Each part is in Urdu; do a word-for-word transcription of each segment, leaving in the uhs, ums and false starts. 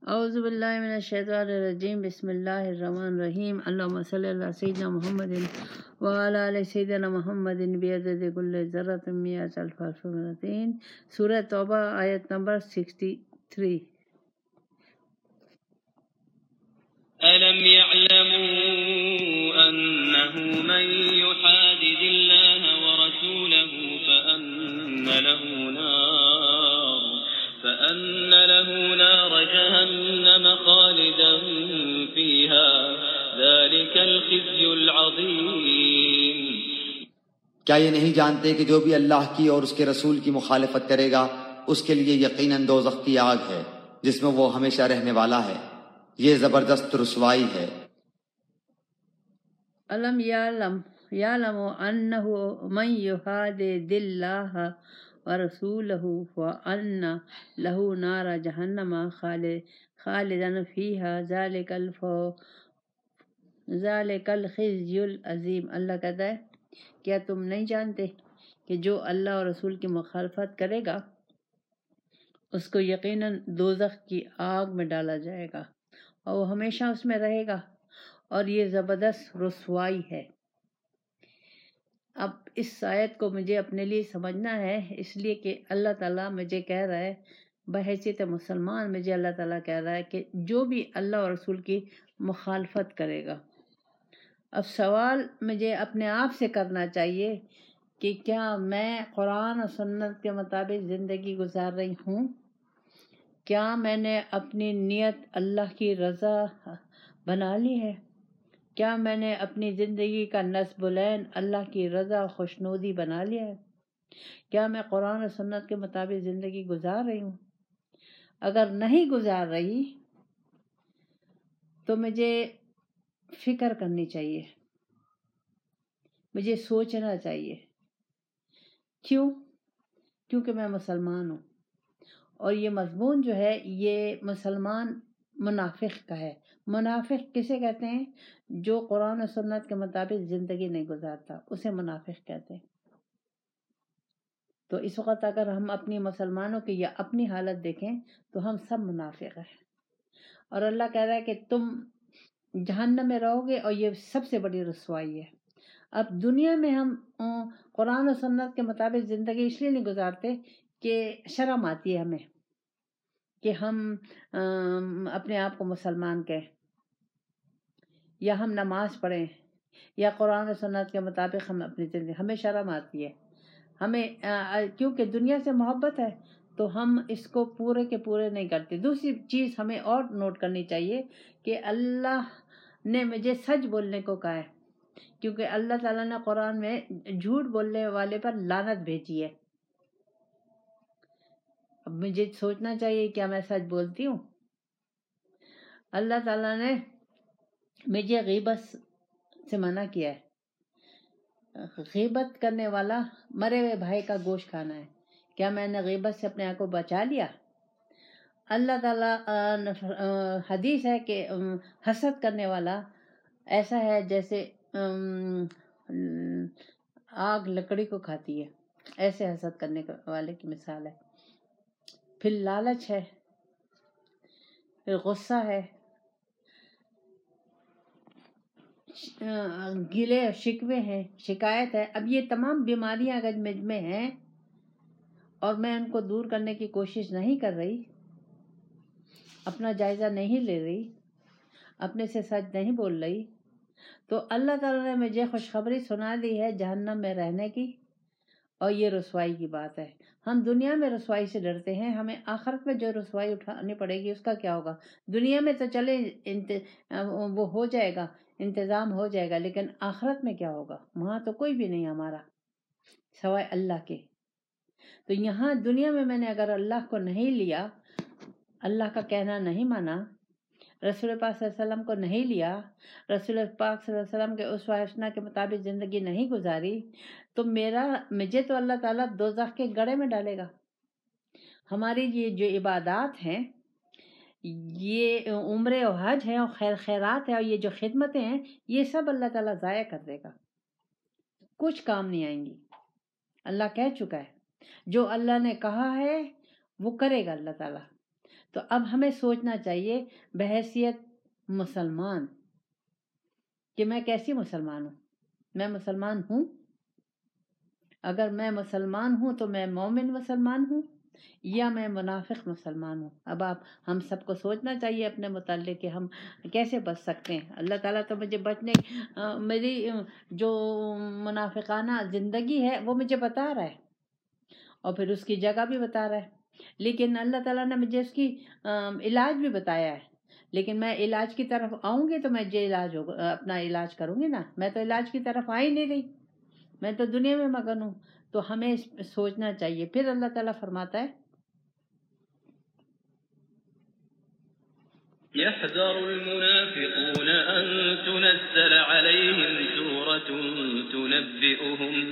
اعوذ باللہ من الشیطان الرجیم، بسم اللہ الرحمن الرحیم، اللہم صلی علی سیدنا محمد وعلی آل سیدنا محمد بعدد کل ذرۃ مئۃ الف الف مرتين۔ سورہ توبہ آیت نمبر سکسٹی تھری۔ ألم يعلموا أنه من يحادد الله ورسوله فأن له نار فأن له نار جهنم خالدا فيها ذلك الخزي العظيم۔ کیا یہ نہیں جانتے کہ جو بھی اللہ کی اور اس کے رسول کی مخالفت کرے گا اس کے لیے یقیناً دوزخ کی آگ ہے جس میں وہ ہمیشہ رہنے والا ہے، یہ زبردست رسوائی ہے۔ علم یعلم یعلم انہ من یحادد اللہ ورسولہ فان لہ نار جہنم خالدا فیہا ذالک الفو ذالک الخزی العظیم۔ اللہ کہتا ہے کیا تم نہیں جانتے کہ جو اللہ اور رسول کی مخالفت کرے گا اس کو یقیناً دوزخ کی آگ میں ڈالا جائے گا اور وہ ہمیشہ اس میں رہے گا، اور یہ زبردست رسوائی ہے۔ اب اس آیت کو مجھے اپنے لیے سمجھنا ہے، اس لیے کہ اللہ تعالیٰ مجھے کہہ رہا ہے، بحیثیت مسلمان مجھے اللہ تعالیٰ کہہ رہا ہے کہ جو بھی اللہ اور رسول کی مخالفت کرے گا۔ اب سوال مجھے اپنے آپ سے کرنا چاہیے کہ کیا میں قرآن اور سنت کے مطابق زندگی گزار رہی ہوں؟ کیا میں نے اپنی نیت اللہ کی رضا بنا لی ہے؟ کیا میں نے اپنی زندگی کا نصب العین اللہ کی رضا اور خوشنودی بنا لیا ہے؟ کیا میں قرآن اور سنت کے مطابق زندگی گزار رہی ہوں؟ اگر نہیں گزار رہی تو مجھے فکر کرنی چاہیے، مجھے سوچنا چاہیے۔ کیوں؟ کیونکہ میں مسلمان ہوں، اور یہ مضمون جو ہے یہ مسلمان منافق کا ہے۔ منافق کسے کہتے ہیں؟ جو قرآن و سنت کے مطابق زندگی نہیں گزارتا، اسے منافق کہتے ہیں۔ تو اس وقت اگر ہم اپنی مسلمانوں کی یا اپنی حالت دیکھیں تو ہم سب منافق ہیں، اور اللہ کہہ رہا ہے کہ تم جہنم میں رہو گے، اور یہ سب سے بڑی رسوائی ہے۔ اب دنیا میں ہم قرآن و سنت کے مطابق زندگی اس لیے نہیں گزارتے کہ شرم آتی ہے ہمیں کہ ہم اپنے آپ کو مسلمان کہیں، یا ہم نماز پڑھیں، یا قرآن و سنت کے مطابق ہم اپنی زندگی، ہمیں شرم آتی ہے ہمیں، کیونکہ دنیا سے محبت ہے تو ہم اس کو پورے کے پورے نہیں کرتے۔ دوسری چیز ہمیں اور نوٹ کرنی چاہیے کہ اللہ نے مجھے سچ بولنے کو کہا ہے، کیونکہ اللہ تعالیٰ نے قرآن میں جھوٹ بولنے والے پر لعنت بھیجی ہے۔ اب مجھے سوچنا چاہیے کیا میں سچ بولتی ہوں؟ اللہ تعالیٰ نے مجھے غیبت سے منع کیا ہے۔ غیبت کرنے والا مرے ہوئے بھائی کا گوشت کھانا ہے۔ کیا میں نے غیبت سے اپنے آپ کو بچا لیا؟ اللہ تعالیٰ حدیث ہے کہ حسد کرنے والا ایسا ہے جیسے آگ لکڑی کو کھاتی ہے، ایسے حسد کرنے والے کی مثال ہے۔ پھر لالچ ہے، پھر غصہ ہے، گلے شکوے ہیں، شکایت ہے۔ اب یہ تمام بیماریاں اگر مجھ میں ہیں اور میں ان کو دور کرنے کی کوشش نہیں کر رہی، اپنا جائزہ نہیں لے رہی، اپنے سے سچ نہیں بول رہی، تو اللہ تعالیٰ نے مجھے خوشخبری سنا دی ہے جہنم میں رہنے کی، اور یہ رسوائی کی بات ہے۔ ہم دنیا میں رسوائی سے ڈرتے ہیں، ہمیں آخرت میں جو رسوائی اٹھانی پڑے گی اس کا کیا ہوگا؟ دنیا میں تو چلے انت... وہ ہو جائے گا، انتظام ہو جائے گا، لیکن آخرت میں کیا ہوگا؟ وہاں تو کوئی بھی نہیں ہمارا سوائے اللہ کے۔ تو یہاں دنیا میں میں نے اگر اللہ کو نہیں لیا، اللہ کا کہنا نہیں مانا، رسول پاک صلی اللہ علیہ وسلم کو نہیں لیا، رسول پاک صلی اللہ علیہ وسلم کے اسوہ حسنہ کے مطابق زندگی نہیں گزاری، تو میرا مجھے تو اللہ تعالیٰ دوزخ کے گڑھے میں ڈالے گا۔ ہماری یہ جو عبادات ہیں، یہ عمرے اور حج ہیں اور خیر خیرات ہیں اور یہ جو خدمتیں ہیں، یہ سب اللہ تعالیٰ ضائع کر دے گا، کچھ کام نہیں آئیں گی۔ اللہ کہہ چکا ہے جو اللہ نے کہا ہے وہ کرے گا اللہ تعالیٰ۔ تو اب ہمیں سوچنا چاہیے بحیثیت مسلمان کہ میں کیسی مسلمان ہوں. میں مسلمان ہوں؟ اگر میں مسلمان ہوں تو میں مومن مسلمان ہوں یا میں منافق مسلمان ہوں؟ اب آپ ہم سب کو سوچنا چاہیے اپنے متعلق کہ ہم کیسے بچ سکتے ہیں. اللہ تعالیٰ تو مجھے بچنے میری جو منافقانہ زندگی ہے وہ مجھے بتا رہا ہے اور پھر اس کی جگہ بھی بتا رہا ہے، لیکن اللہ تعالیٰ نے مجھے اس کی علاج بھی بتایا ہے. لیکن میں علاج کی طرف آؤں گی تو میں جو علاج ہوگا اپنا علاج کروں گی نا. میں تو علاج کی طرف آ ہی نہیں رہی، میں تو دنیا میں مگن ہوں. تو ہمیں سوچنا چاہیے. پھر اللہ تعالیٰ فرماتا ہے يحذر المنافقون أن تنزل عليهم سورة تنبئهم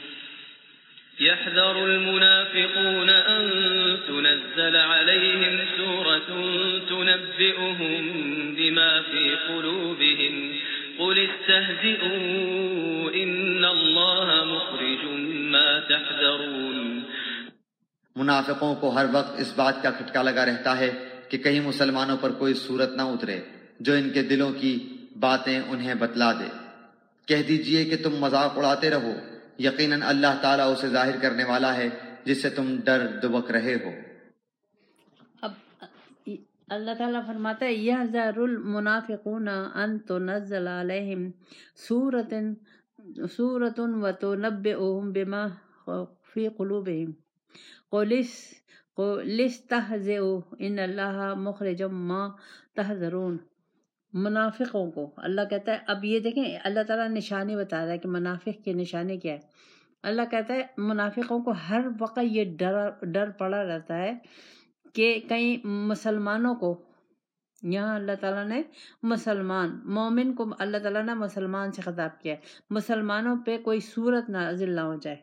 يحذر المنافقون أن تنزل عليهم سورة تنبئهم بما في قلوبهم قل استهزئوا إن الله مخرج ما تحذرون. منافقوں کو ہر وقت اس بات کا کھٹکا لگا رہتا ہے کہ کہیں مسلمانوں پر کوئی صورت نہ اترے جو ان کے دلوں کی باتیں انہیں بتلا دے. کہہ دیجئے کہ تم مذاق اڑاتے رہو، یقیناً اللہ تعالیٰ اسے ظاہر کرنے والا ہے جس سے تم ڈر دبک رہے ہو. اب اللہ تعالیٰ فرماتا ہے یحذر المنافقون ان تنزل علیہم سورۃ سورۃ وتنبئهم بما فی قلوبہم قل استہزئوا ان اللہ مخرج ما تحذرون. منافقوں کو اللہ کہتا ہے، اب یہ دیکھیں اللہ تعالیٰ نشانی بتا رہا ہے کہ منافق کی نشانی کیا ہے. اللہ کہتا ہے منافقوں کو ہر وقت یہ ڈر ڈر پڑا رہتا ہے کہ کہیں مسلمانوں کو، یہاں اللہ تعالیٰ نے مسلمان مومن کو اللہ تعالیٰ نے مسلمان سے خطاب کیا ہے، مسلمانوں پہ کوئی صورت نازل نہ ہو جائے.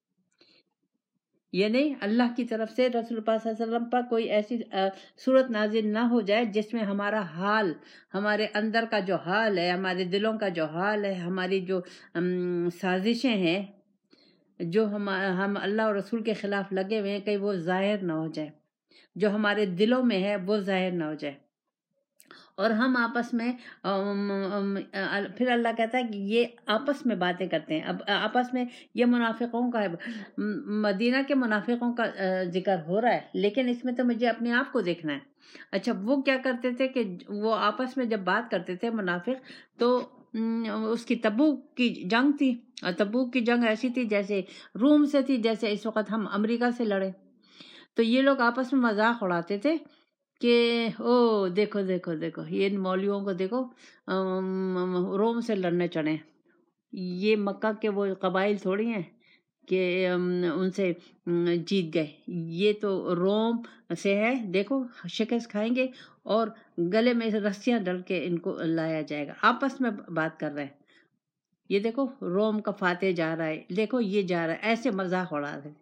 یعنی اللہ کی طرف سے رسول پاک صلی اللہ علیہ وسلم پر کوئی ایسی صورت نازل نہ ہو جائے جس میں ہمارا حال، ہمارے اندر کا جو حال ہے، ہمارے دلوں کا جو حال ہے، ہماری جو سازشیں ہیں جو ہم ہم اللہ اور رسول کے خلاف لگے ہوئے ہیں، کہیں وہ ظاہر نہ ہو جائے. جو ہمارے دلوں میں ہے وہ ظاہر نہ ہو جائے. اور ہم آپس میں پھر اللہ کہتا ہے کہ یہ آپس میں باتیں کرتے ہیں. اب آپس میں یہ منافقوں کا ہے، مدینہ کے منافقوں کا ذکر ہو رہا ہے، لیکن اس میں تو مجھے اپنے آپ کو دیکھنا ہے. اچھا وہ کیا کرتے تھے کہ وہ آپس میں جب بات کرتے تھے منافق، تو اس کی تبوک کی جنگ تھی، اور تبوک کی جنگ ایسی تھی جیسے روم سے تھی، جیسے اس وقت ہم امریکہ سے لڑے. تو یہ لوگ آپس میں مذاق اڑاتے تھے کہ او دیکھو دیکھو دیکھو یہ ان مولویوں کو دیکھو روم سے لڑنے چڑھے. یہ مکہ کے وہ قبائل تھوڑی ہیں کہ ان سے جیت گئے، یہ تو روم سے ہے، دیکھو شکست کھائیں گے اور گلے میں رسیاں ڈل کے ان کو لایا جائے گا. آپس میں بات کر رہے ہیں، یہ دیکھو روم کا فاتح جا رہا ہے، دیکھو یہ جا رہا ہے، ایسے مذاق اڑا رہے.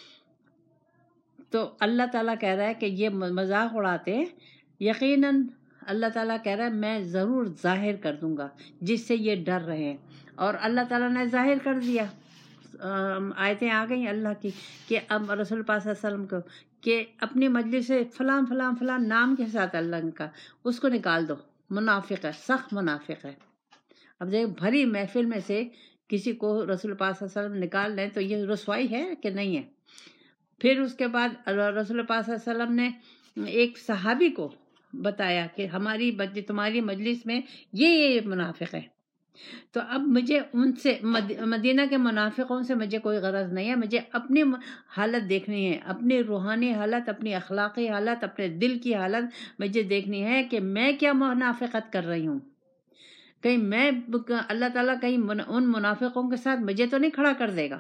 تو اللہ تعالیٰ کہہ رہا ہے کہ یہ مذاق اڑاتے ہیں، یقیناً اللہ تعالیٰ کہہ رہا ہے میں ضرور ظاہر کر دوں گا جس سے یہ ڈر رہے ہیں. اور اللہ تعالیٰ نے ظاہر کر دیا. آیتیں آ گئیں اللہ کی کہ اب رسول پاک صلی اللہ علیہ وسلم کو کہ اپنی مجلس سے فلاں فلاں فلاں نام کے ساتھ اللہ کا اس کو نکال دو، منافق ہے، سخت منافق ہے. اب دیکھ بھری محفل میں سے کسی کو رسول پاک صلی اللہ علیہ وسلم نکال لیں تو یہ رسوائی ہے کہ نہیں ہے. پھر اس کے بعد رسول پاک صلی اللہ علیہ وسلم نے ایک صحابی کو بتایا کہ ہماری تمہاری مجلس میں یہ یہ منافق ہے. تو اب مجھے ان سے مدینہ کے منافقوں سے مجھے کوئی غرض نہیں ہے، مجھے اپنی حالت دیکھنی ہے، اپنی روحانی حالت، اپنی اخلاقی حالت، اپنے دل کی حالت مجھے دیکھنی ہے کہ میں کیا منافقت کر رہی ہوں. کہیں میں اللہ تعالیٰ کہیں ان منافقوں کے ساتھ مجھے تو نہیں کھڑا کر دے گا.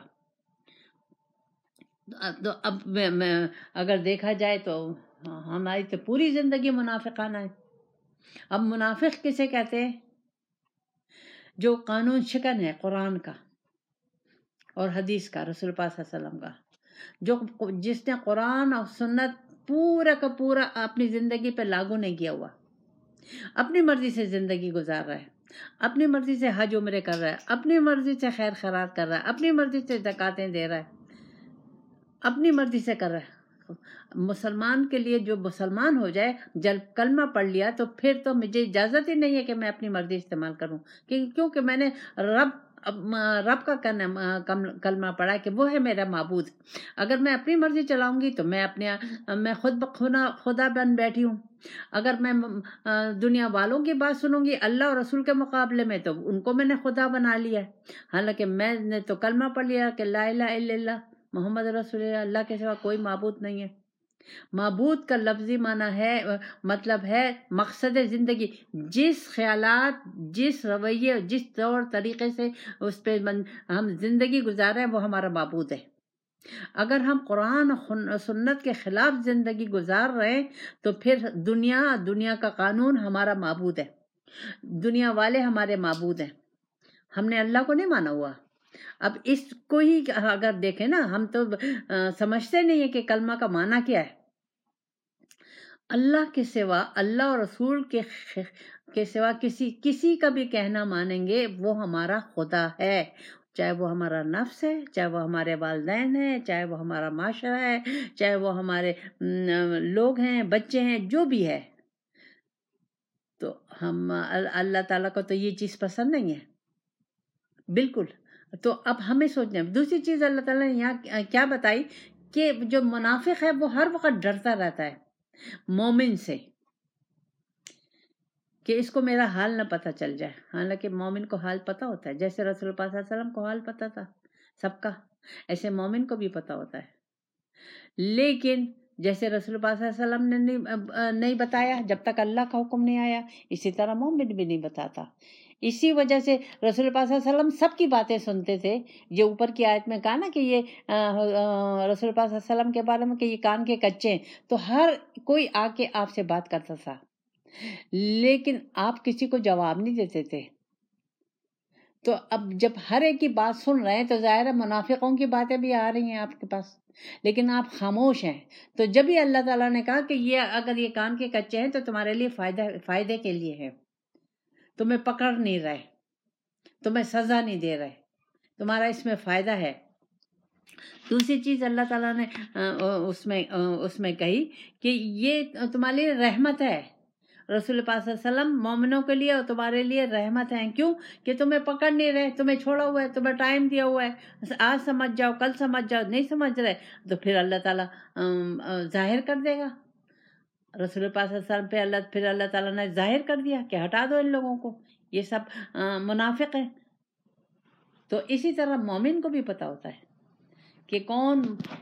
تو اب میں اگر دیکھا جائے تو ہماری تو پوری زندگی منافقانہ ہے. اب منافق کسے کہتے ہیں؟ جو قانون شکن ہے قرآن کا اور حدیث کا، رسول پاک صلی اللہ علیہ وسلم کا، جو جس نے قرآن اور سنت پورا کا پورا اپنی زندگی پہ لاگو نہیں کیا ہوا، اپنی مرضی سے زندگی گزار رہا ہے، اپنی مرضی سے حج عمرے کر رہا ہے، اپنی مرضی سے خیر خیرات کر رہا ہے، اپنی مرضی سے زکاتیں دے رہا ہے، اپنی مرضی سے کر رہا ہے. مسلمان کے لیے جو مسلمان ہو جائے، جب کلمہ پڑھ لیا تو پھر تو مجھے اجازت ہی نہیں ہے کہ میں اپنی مرضی استعمال کروں، کیونکہ میں نے رب رب کا کلمہ پڑھا کہ وہ ہے میرا معبود۔ اگر میں اپنی مرضی چلاؤں گی تو میں اپنے میں خود بخدا خدا بن بیٹھی ہوں۔ اگر میں دنیا والوں کی بات سنوں گی اللہ اور رسول کے مقابلے میں، تو ان کو میں نے خدا بنا لیا ہے، حالانکہ میں نے تو کلمہ پڑھ لیا کہ لا الہ الا اللہ محمد رسول اللہ، اللہ کے سوا کوئی معبود نہیں ہے۔ معبود کا لفظی معنی ہے، مطلب ہے مقصد زندگی، جس خیالات، جس رویے، جس طور طریقے سے اس پہ ہم زندگی گزارے وہ ہمارا معبود ہے۔ اگر ہم قرآن و سنت کے خلاف زندگی گزار رہے ہیں تو پھر دنیا دنیا کا قانون ہمارا معبود ہے، دنیا والے ہمارے معبود ہیں، ہم نے اللہ کو نہیں مانا ہوا۔ اب اس کو ہی اگر دیکھیں نا، ہم تو سمجھتے نہیں ہیں کہ کلمہ کا معنی کیا ہے۔ اللہ کے سوا، اللہ اور رسول کے کے سوا کسی کسی کا بھی کہنا مانیں گے وہ ہمارا خدا ہے، چاہے وہ ہمارا نفس ہے، چاہے وہ ہمارے والدین ہیں، چاہے وہ ہمارا معاشرہ ہے، چاہے وہ ہمارے لوگ ہیں، بچے ہیں، جو بھی ہے۔ تو ہم اللہ تعالیٰ کو تو یہ چیز پسند نہیں ہے بالکل۔ تو اب ہمیں سوچنا ہے۔ دوسری چیز اللہ تعالیٰ نے یہاں کیا بتائی کہ جو منافق ہے وہ ہر وقت ڈرتا رہتا ہے مومن سے کہ اس کو میرا حال نہ پتہ چل جائے، حالانکہ مومن کو حال پتہ ہوتا ہے، جیسے رسول اللہ صلی اللہ علیہ وسلم کو حال پتہ تھا سب کا، ایسے مومن کو بھی پتہ ہوتا ہے۔ لیکن جیسے رسول اللہ صلی اللہ علیہ وسلم نے نہیں بتایا جب تک اللہ کا حکم نہیں آیا، اسی طرح مومن بھی نہیں بتاتا۔ اسی وجہ سے رسول اللہ صلی اللہ علیہ وسلم سب کی باتیں سنتے تھے۔ جو اوپر کی آیت میں کہا نا کہ یہ رسول اللہ صلی اللہ علیہ وسلم کے بارے میں کہ یہ کان کے کچے ہیں، تو ہر کوئی آ کے آپ سے بات کرتا تھا، لیکن آپ کسی کو جواب نہیں دیتے تھے۔ تو اب جب ہر ایک کی بات سن رہے ہیں تو ظاہر ہے منافقوں کی باتیں بھی آ رہی ہیں آپ کے پاس، لیکن آپ خاموش ہیں۔ تو جب ہی اللہ تعالیٰ نے کہا کہ یہ اگر یہ کان کے کچے ہیں تو تمہارے لیے فائدہ فائدے کے لیے ہے، تمہیں پکڑ نہیں رہے، تمہیں سزا نہیں دے رہے، تمہارا اس میں فائدہ ہے۔ دوسری چیز اللہ تعالیٰ نے اس میں اس میں کہی کہ یہ تمہارے لیے رحمت ہے، رسول پاک صلی اللہ علیہ وسلم مومنوں کے لیے اور تمہارے لیے رحمت ہے۔ کیوں کہ تمہیں پکڑ نہیں رہے، تمہیں چھوڑا ہوا ہے، تمہیں ٹائم دیا ہوا ہے، آج سمجھ جاؤ، کل سمجھ جاؤ، نہیں سمجھ رہے تو پھر اللہ تعالیٰ ظاہر کر دے گا۔ رسول پاک صلی اللہ علیہ وسلم پہ اللہ پھر اللہ تعالیٰ نے ظاہر کر دیا کہ ہٹا دو ان لوگوں کو، یہ سب منافق ہیں۔ تو اسی طرح مومن کو بھی پتہ ہوتا ہے کہ کون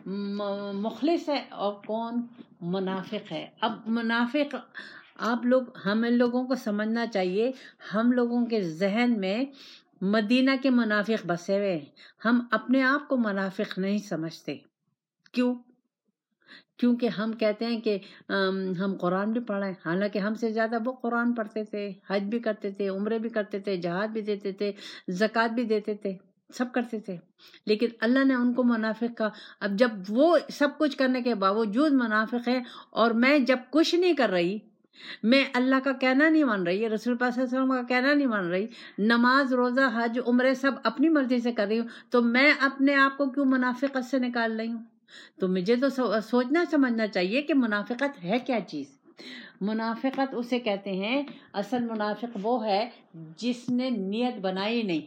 مخلص ہے اور کون منافق ہے۔ اب منافق آپ لوگ ہم ان لوگوں کو سمجھنا چاہیے، ہم لوگوں کے ذہن میں مدینہ کے منافق بسے ہوئے ہیں، ہم اپنے آپ کو منافق نہیں سمجھتے۔ کیوں؟ کیونکہ ہم کہتے ہیں کہ ہم قرآن بھی پڑھیں، حالانکہ ہم سے زیادہ وہ قرآن پڑھتے تھے، حج بھی کرتے تھے، عمرے بھی کرتے تھے، جہاد بھی دیتے تھے، زکوٰۃ بھی دیتے تھے، سب کرتے تھے، لیکن اللہ نے ان کو منافق کہا۔ اب جب وہ سب کچھ کرنے کے باوجود منافق ہے، اور میں جب کچھ نہیں کر رہی، میں اللہ کا کہنا نہیں مان رہی، رسول اللہ صلی اللہ علیہ وسلم کا کہنا نہیں مان رہی، نماز روزہ حج عمرے سب اپنی مرضی سے کر رہی ہوں، تو میں اپنے آپ کو کیوں منافقت سے نکال رہی ہوں؟ تو مجھے تو سوچنا سمجھنا چاہیے کہ منافقت ہے کیا چیز۔ منافقت اسے کہتے ہیں، اصل منافق وہ ہے جس نے نیت بنائی نہیں،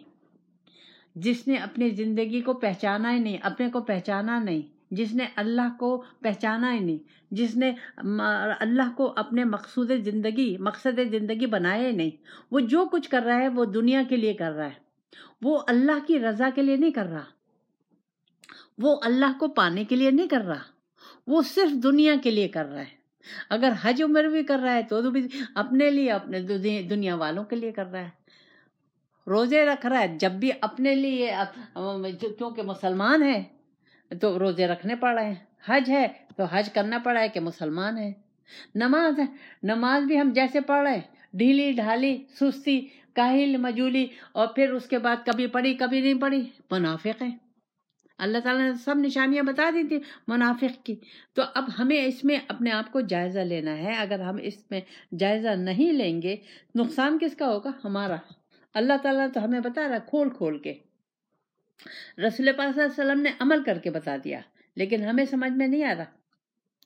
جس نے اپنی زندگی کو پہچانا ہی نہیں، اپنے کو پہچانا نہیں، جس نے اللہ کو پہچانا ہی نہیں، جس نے اللہ کو اپنے مقصود زندگی مقصد زندگی بنایا ہی نہیں۔ وہ جو کچھ کر رہا ہے وہ دنیا کے لیے کر رہا ہے، وہ اللہ کی رضا کے لیے نہیں کر رہا، وہ اللہ کو پانے کے لیے نہیں کر رہا، وہ صرف دنیا کے لیے کر رہا ہے۔ اگر حج عمر بھی کر رہا ہے تو بھی اپنے لیے، اپنے دنیا والوں کے لیے کر رہا ہے۔ روزے رکھ رہا ہے جب بھی اپنے لیے، کیونکہ مسلمان ہے تو روزے رکھنے پڑ رہے ہیں، حج ہے تو حج کرنا پڑا ہے کہ مسلمان ہے، نماز ہے، نماز بھی ہم جیسے پڑھ رہے ہیں، ڈھیلی ڈھالی، سستی، کاہل مجولی، اور پھر اس کے بعد کبھی پڑھی کبھی نہیں پڑھی، منافق ہیں۔ اللہ تعالیٰ نے سب نشانیاں بتا دی تھی منافق کی۔ تو اب ہمیں اس میں اپنے آپ کو جائزہ لینا ہے۔ اگر ہم اس میں جائزہ نہیں لیں گے، نقصان کس کا ہوگا؟ ہمارا۔ اللہ تعالیٰ تو ہمیں بتا رہا کھول کھول کے، رسول پاک صلی اللہ علیہ وسلم نے عمل کر کے بتا دیا، لیکن ہمیں سمجھ میں نہیں آ رہا۔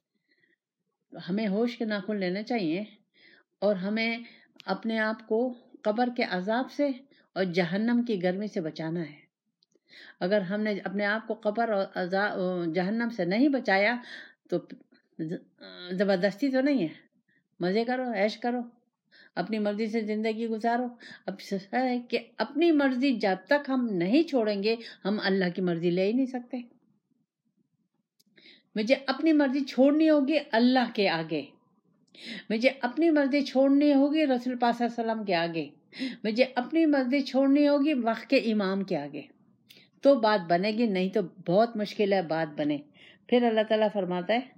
ہمیں ہوش کے ناخن لینے چاہیے اور ہمیں اپنے آپ کو قبر کے عذاب سے اور جہنم کی گرمی سے بچانا ہے. اگر ہم نے اپنے آپ کو قبر اور عذاب جہنم سے نہیں بچایا تو زبردستی تو نہیں ہے، مزے کرو، عیش کرو، اپنی مرضی سے زندگی گزارو. اب ہے کہ اپنی مرضی جب تک ہم نہیں چھوڑیں گے ہم اللہ کی مرضی لے ہی نہیں سکتے. مجھے اپنی مرضی چھوڑنی ہوگی اللہ کے آگے، مجھے اپنی مرضی چھوڑنی ہوگی رسول پاک صلی اللہ علیہ وسلم کے آگے، مجھے اپنی مرضی چھوڑنی ہوگی وقت کے امام کے آگے، تو بات بنے گی، نہیں تو بہت مشکل ہے بات بنے. پھر اللہ تعالیٰ فرماتا ہے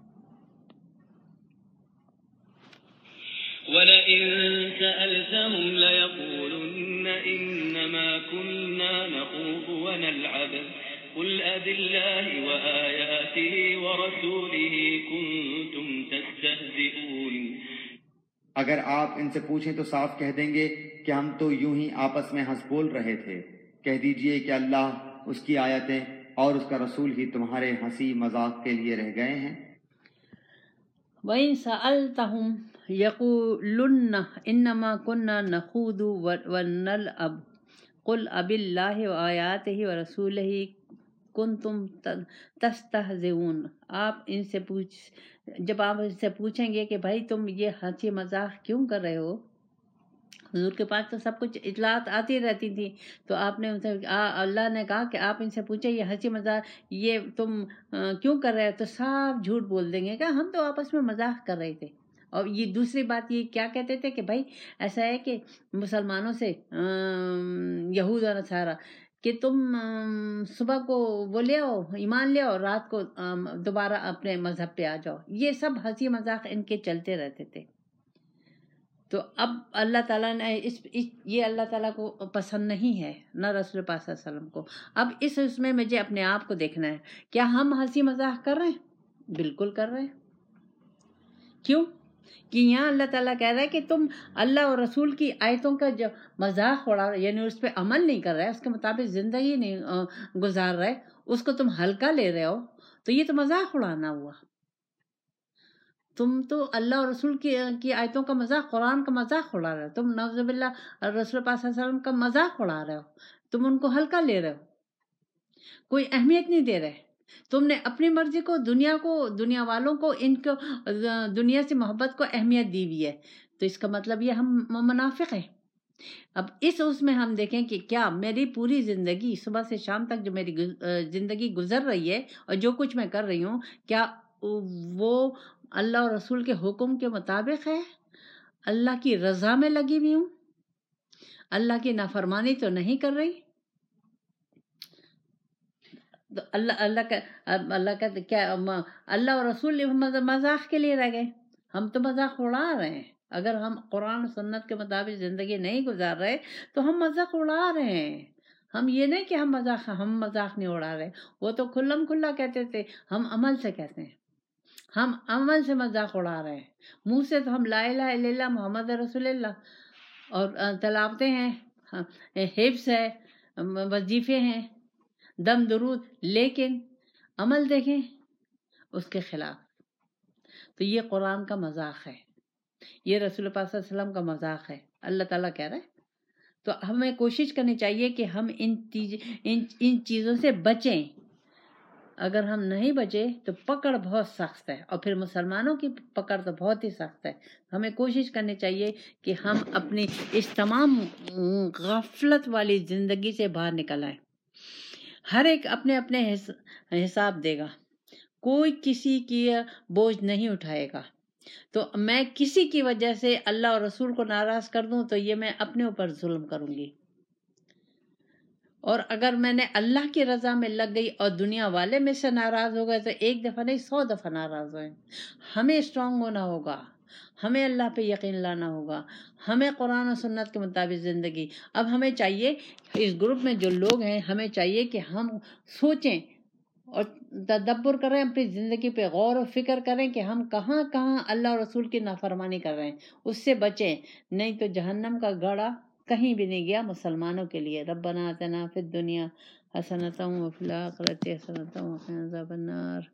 وَلَئِن سَأَلْتَهُمْ لَيَقُولُنَّ إِنَّمَا كُنَّا نَخُوضُ وَنَلْعَبُ قُلْ أَبِاللَّهِ وَآيَاتِهِ وَرَسُولِهِ كُنتُمْ تَسْتَهْزِئُونَ. اگر آپ ان سے پوچھیں تو صاف کہہ دیں گے کہ ہم تو یوں ہی آپس میں ہنس بول رہے تھے. کہہ دیجئے کہ اللہ، اس کی آیتیں اور اس کا رسول ہی تمہارے ہنسی مذاق کے لیے رہ گئے ہیں. وَإِن سَأَلْتَهُمْ يَقُولُنَّ إِنَّمَا كُنَّا نَخُوضُ وَنَلْعَبُ قُلْ أَبِاللَّهِ وَآيَاتِهِ وَرَسُولِهِ كُنتُمْ تَسْتَهْزِئُونَ. آپ ان سے پوچھ جب آپ ان سے پوچھیں گے کہ بھائی تم یہ ہنسی مذاق کیوں کر رہے ہو، حضور کے پاس تو سب کچھ اطلاعات آتی رہتی تھی، تو آپ نے ان سے اللہ نے کہا کہ آپ ان سے پوچھیں یہ ہنسی مذاق یہ تم کیوں کر رہے ہو، تو صاف جھوٹ بول دیں گے کہ ہم تو آپس میں مذاق کر رہے تھے. اور یہ دوسری بات یہ کیا کہتے تھے کہ بھائی ایسا ہے کہ مسلمانوں سے یہود اور نصارہ کہ تم صبح کو وہ لے آؤ ایمان لے آؤ، رات کو دوبارہ اپنے مذہب پہ آ جاؤ. یہ سب ہنسی مذاق ان کے چلتے رہتے تھے. تو اب اللہ تعالیٰ نے اس, اس یہ اللہ تعالیٰ کو پسند نہیں ہے، نہ رسول پاک صلی اللہ علیہ وسلم کو. اب اس اس میں مجھے اپنے آپ کو دیکھنا ہے، کیا ہم ہنسی مذاق کر رہے ہیں؟ بالکل کر رہے ہیں. کیوں کہ یہاں اللہ تعالیٰ کہہ رہا ہے کہ تم اللہ اور رسول کی آیتوں کا جو مذاق اڑا رہے، یعنی اس پہ عمل نہیں کر رہے، اس کے مطابق زندگی نہیں گزار رہے، اس کو تم ہلکا لے رہے ہو، تو یہ تو مذاق اڑانا ہوا. تم تو اللہ اور رسول کی کی آیتوں کا مذاق، قرآن کا مذاق اڑا رہے ہو، تم نعوذ باللہ رسول پاک صلی اللہ علیہ وسلم کا مذاق اڑا رہے ہو، تم ان کو ہلکا لے رہے ہو، کوئی اہمیت نہیں دے رہے. تم نے اپنی مرضی کو، دنیا کو، دنیا والوں کو، ان کو دنیا سے محبت کو اہمیت دی ہوئی ہے، تو اس کا مطلب یہ ہم منافق ہیں. اب اس اس میں ہم دیکھیں کہ کیا میری پوری زندگی صبح سے شام تک جو میری زندگی گزر رہی ہے اور جو کچھ میں کر رہی ہوں، کیا وہ اللہ اور رسول کے حکم کے مطابق ہے؟ اللہ کی رضا میں لگی ہوئی ہوں؟ اللہ کی نافرمانی تو نہیں کر رہی؟ تو اللہ اللہ کا اللہ کا کیا اللہ اور رسول مذاق کے لیے رہ گئے؟ ہم تو مذاق اڑا رہے ہیں. اگر ہم قرآن و سنت کے مطابق زندگی نہیں گزار رہے تو ہم مذاق اڑا رہے ہیں. ہم یہ نہیں کہ ہم مذاق ہم مذاق نہیں اڑا رہے، وہ تو کھلم کھلا کہتے تھے، ہم عمل سے کہتے ہیں، ہم عمل سے مذاق اڑا رہے ہیں. منہ سے تو ہم لا الہ الا اللہ محمد رسول اللہ اور تلاوتیں ہیں، حفظ ہے، وظیفے ہیں، دم درود، لیکن عمل دیکھیں اس کے خلاف. تو یہ قرآن کا مذاق ہے، یہ رسول پاک صلی اللہ علیہ وسلم کا مذاق ہے. اللہ تعالیٰ کہہ رہے ہیں تو ہمیں کوشش کرنی چاہیے کہ ہم ان ان چیزوں سے بچیں. اگر ہم نہیں بچے تو پکڑ بہت سخت ہے، اور پھر مسلمانوں کی پکڑ تو بہت ہی سخت ہے. ہمیں کوشش کرنی چاہیے کہ ہم اپنی اس تمام غفلت والی زندگی سے باہر نکل آئیں. ہر ایک اپنے اپنے حساب دے گا، کوئی کسی کی بوجھ نہیں اٹھائے گا. تو میں کسی کی وجہ سے اللہ اور رسول کو ناراض کر دوں تو یہ میں اپنے اوپر ظلم کروں گی. اور اگر میں نے اللہ کی رضا میں لگ گئی اور دنیا والے میں سے ناراض ہو گئے تو ایک دفعہ نہیں سو دفعہ ناراض ہوئے. ہمیں اسٹرانگ ہونا ہوگا، ہمیں اللہ پہ یقین لانا ہوگا، ہمیں قرآن و سنت کے مطابق زندگی. اب ہمیں چاہیے اس گروپ میں جو لوگ ہیں، ہمیں چاہیے کہ ہم سوچیں اور تدبر کریں، اپنی زندگی پہ غور و فکر کریں کہ ہم کہاں کہاں اللہ اور رسول کی نافرمانی کر رہے ہیں، اس سے بچیں، نہیں تو جہنم کا گڑھا کہیں بھی نہیں گیا مسلمانوں کے لیے. ربنا آتنا فی الدنیا حسنۃ وفی الآخرۃ حسنۃ وقنا عذاب النار.